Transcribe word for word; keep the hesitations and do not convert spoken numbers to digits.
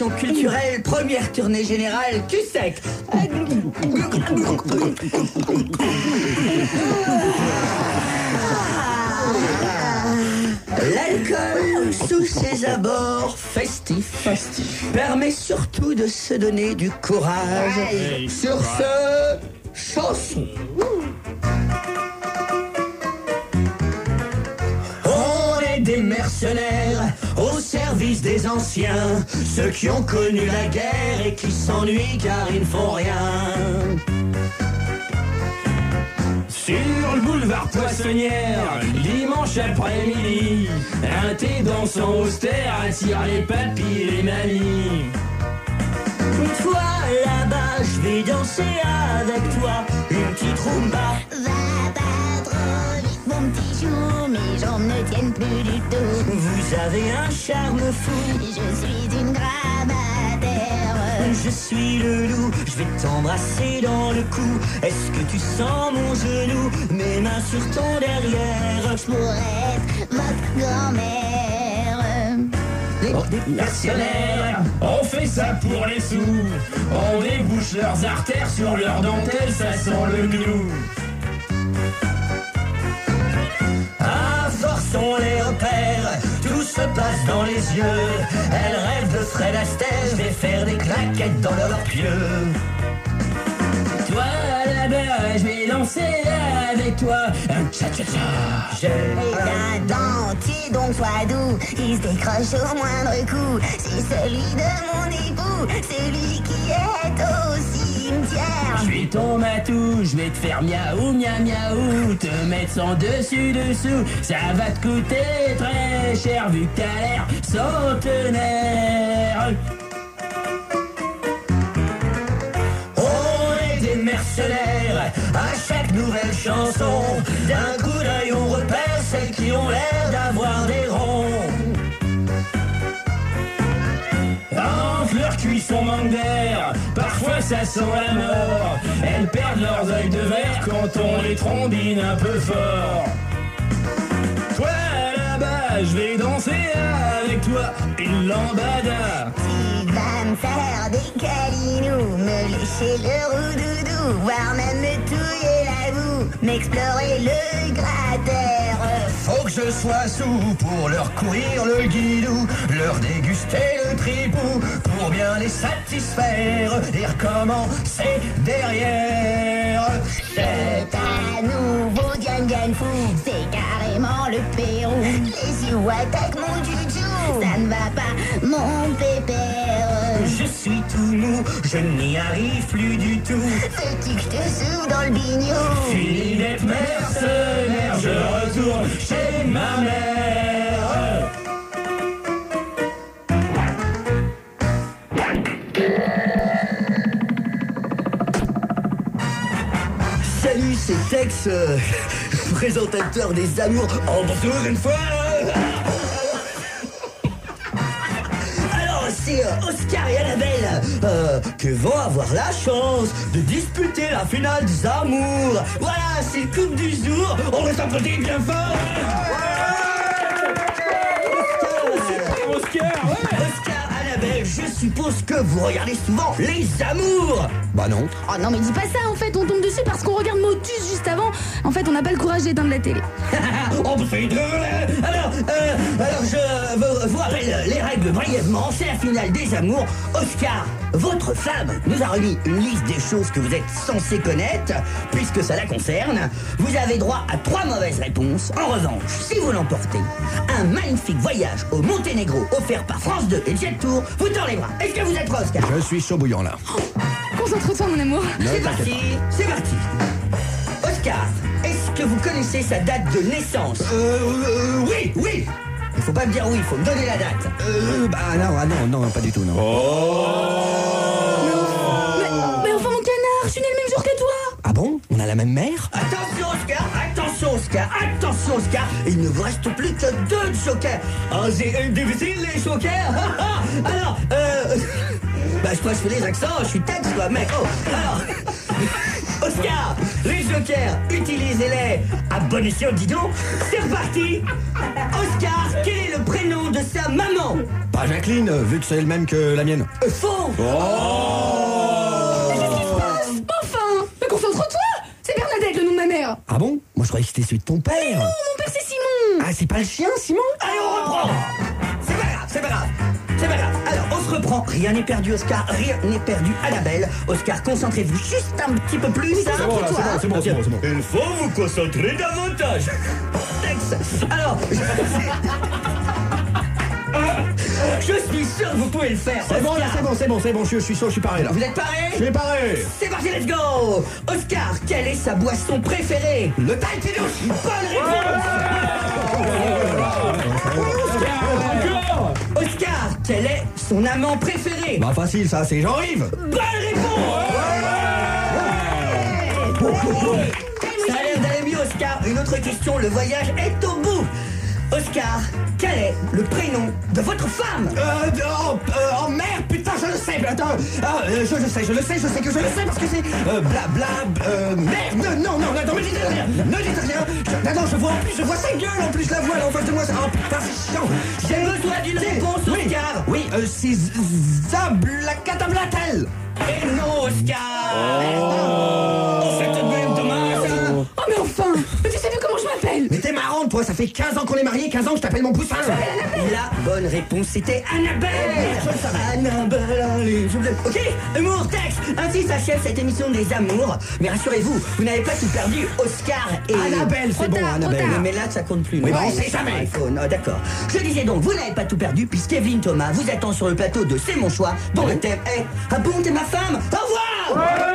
culturelle, première tournée générale, cul sec. L'alcool, sous ses abords festifs, Festif. permet surtout de se donner du courage. Ouais. Sur ce, chanson. On est des mercenaires au service des anciens, ceux qui ont connu la guerre et qui s'ennuient car ils ne font rien. Sur le boulevard Poissonnière, dimanche après-midi, un thé dans son austère attire les papis et les mamies. Toi là-bas, je vais danser avec toi une petite rumba. Va pas trop vite, mon petit chou, mes jambes ne tiennent plus du tout. Vous avez un charme fou. Je suis une grammaire. Je suis le loup, je vais t'embrasser dans le cou. Est-ce que tu sens mon genou, mes mains sur ton derrière? Je pourrais être votre grand-mère. Des, oh, des mercenaires, on fait ça pour les sous. On débouche leurs artères sur leurs dentelles, ça sent le gnou. À force on les repère, tout se passe dans les yeux. Elles rêvent de Fred Astaire, je vais faire des claquettes dans leurs pieux. Toi là-bas, je vais danser avec toi un cha-cha-cha. J'ai un dentier, donc sois doux, il se décroche au moindre coup. C'est celui de mon époux, celui qui est au cimetière. Je suis ton matou, je vais te faire miaou, miaou, miaou, te mettre son dessus, dessous. Ça va te coûter très cher vu que t'as l'air centenaire. Mercenaires, à chaque nouvelle chanson, d'un coup d'œil on repère celles qui ont l'air d'avoir des ronds. Entre leurs cuissons manque d'air, parfois ça sent la mort. Elles perdent leurs œils de verre quand on les trombine un peu fort. Toi là-bas, je vais danser avec toi une lambada. Tu vas me faire des câlinous, me lécher le roudoudou, voire même me touiller la boue, m'explorer le cratère. Faut que je sois sous pour leur courir le guidou, leur déguster le tripou, pour bien les satisfaire et recommencer derrière. C'est un nouveau Diane Diane fou, c'est carrément le Pérou. Les yeux attaquent mon joujou, ça ne va pas mon pépère. Je suis tout mou, je n'y arrive plus du tout. Veux-tu que je te souffle dans le bignou? Fini d'être mercenaire, je retourne chez ma mère. Salut, c'est Tex, euh, présentateur des Amours. Oh, bonjour une fois. Alors, c'est euh, Oscar et Annabelle euh, qui vont avoir la chance de disputer la finale des Amours. Voilà, c'est le coup du jour. On va s'applaudir bien fort. Oscar, Oscar, ouais. Oscar, Annabelle, je suppose que vous regardez souvent les Amours. Bah non. Oh non mais dis pas ça en fait, on tombe dessus parce qu'on regarde Motus juste avant. En fait on n'a pas le courage d'éteindre la télé. Oh c'est drôle. Alors, euh, alors je vous, vous rappelle les règles brièvement. C'est la finale des Amours. Oscar, votre femme nous a remis une liste des choses que vous êtes censé connaître, puisque ça la concerne. Vous avez droit à trois mauvaises réponses. En revanche, si vous l'emportez, un magnifique voyage au Monténégro offert par France deux et Jet Tour vous tend les bras. Est-ce que vous êtes prêt, Oscar? Je suis chaud bouillant là. Concentre-toi mon amour. C'est parti, c'est parti. Oscar, est-ce que vous connaissez sa date de naissance? Euh, euh oui, oui. Il faut pas me dire oui, il faut me donner la date. Euh, bah non, ah non, non, pas du tout, non. Oh mais, mais enfin mon canard, je suis né le même jour que toi. Ah bon? On a la même mère? Attention Oscar, attention Oscar, attention Oscar. Il ne vous reste plus que deux jokers. Oh, c'est difficile les jokers. Alors, euh... bah je crois que je fais les accents, je suis Tex quoi mec. Oh, alors... Oscar, les jokers, utilisez-les à bon escient, dis donc. C'est reparti. Oscar, quel est le prénom de sa maman? Pas Jacqueline, euh, vu que c'est le même que la mienne. Euh, Faux. Enfin, mais concentre-toi. C'est Bernadette, le nom de ma mère. Ah bon? Moi je croyais que c'était celui de ton père. Non, mon père c'est Simon. Ah, c'est pas le chien, Simon? Allez, on reprend. C'est pas grave, c'est pas grave. C'est pas grave. Alors, on se reprend. Rien n'est perdu, Oscar. Rien n'est perdu, Annabelle. Oscar, concentrez-vous juste un petit peu plus. C'est bon, là, c'est bon, c'est bon, c'est bon, c'est bon. Il faut vous concentrer davantage. Texte. Alors, je... je suis sûr que vous pouvez le faire. C'est bon, là, Oscar. c'est bon, c'est bon, c'est bon, je, je suis sûr, je suis paré là. Vous êtes parés? Je suis paré. C'est parti, let's go. Oscar, quelle est sa boisson préférée? Le Taïtilouche. Bonne réponse. Oscar, quel est son amant préféré? Bah facile ça, c'est Jean-Yves. Bonne réponse. Ça a l'air d'aller mieux, Oscar. Une autre question, le voyage est au bout. Oscar, quel est le prénom de votre femme? Euh, oh, euh, oh merde, putain, je le sais, attends, ah, euh, je le sais, je le sais, je sais que je le sais parce que c'est, euh, bla, bla, euh, merde, non, non, non, mais dites rien, ne dites rien, je, attends, je vois en plus, je vois sa gueule, en plus, je la vois là en face de moi, ça, oh putain, c'est chiant. J'ai besoin d'une réponse, Oui, Oscar. oui, euh, c'est Zablakatablatel. Et non, Oscar. Oh, c'est tout de même dommage. hein. Oh mais enfin, mais tu sais plus comment je m'appelle. Mais t'es marrante, toi, ça fait quinze ans qu'on est mariés, quinze ans que je t'appelle mon poussin. La bonne réponse, c'était Annabelle. Annabelle, allez, je vous aime. Ok, humour, texte. Ainsi s'achève cette émission des amours. Mais rassurez-vous, vous n'avez pas tout perdu. Oscar et... Annabelle, c'est Trop bon, tard, trop Annabelle. tard. Mais là, ça compte plus. Oui, non. bah, on sait jamais. iPhone, oh, d'accord. Je disais donc, vous n'avez pas tout perdu, puisque Kevin Thomas vous attend sur le plateau de C'est mon choix, dont le thème est « Ah bon, t'es ma femme ?» Au revoir.